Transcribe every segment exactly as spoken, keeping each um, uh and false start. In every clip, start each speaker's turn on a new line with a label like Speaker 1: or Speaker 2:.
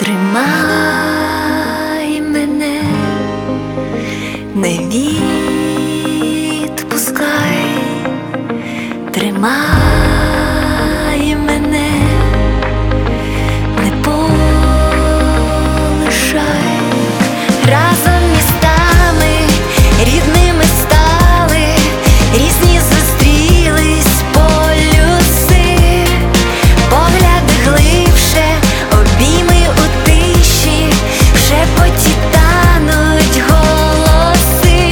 Speaker 1: Тримай мене, не відпускай, тримай мене, не полишай. Разом містами рідними стали, різні зустрілись полюси, погляди глибше, обійми у тиші, в шепоті тануть голоси.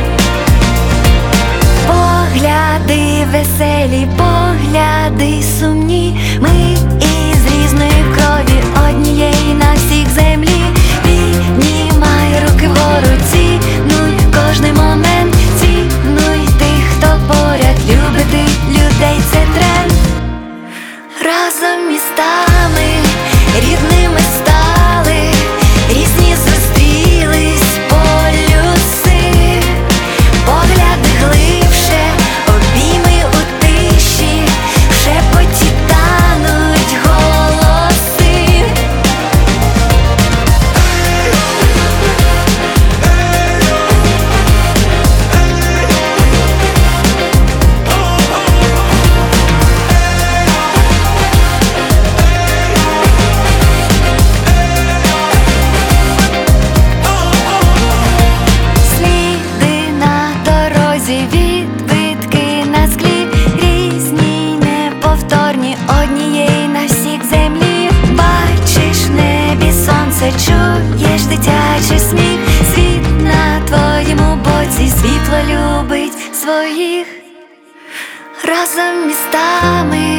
Speaker 1: Погляди веселі, погляди сумні, ми із різної крові, однієї на всіх землі. Піднімай руки вгору, цінуй кожний момент, цінуй тих, хто поряд, любити людей – це тренд. Разом містами рідними стали, різні зустрілись полюси, погляди глибше, обійми у тиші, в шепоті тануть голоси. Сліди на дорозі, відбитки на склі, різні, неповторні, однієї на всіх землі. Бачиш в небі сонце, чуєш дитячий сміх, світ на твоєму боці, світло любить своїх. Разом містами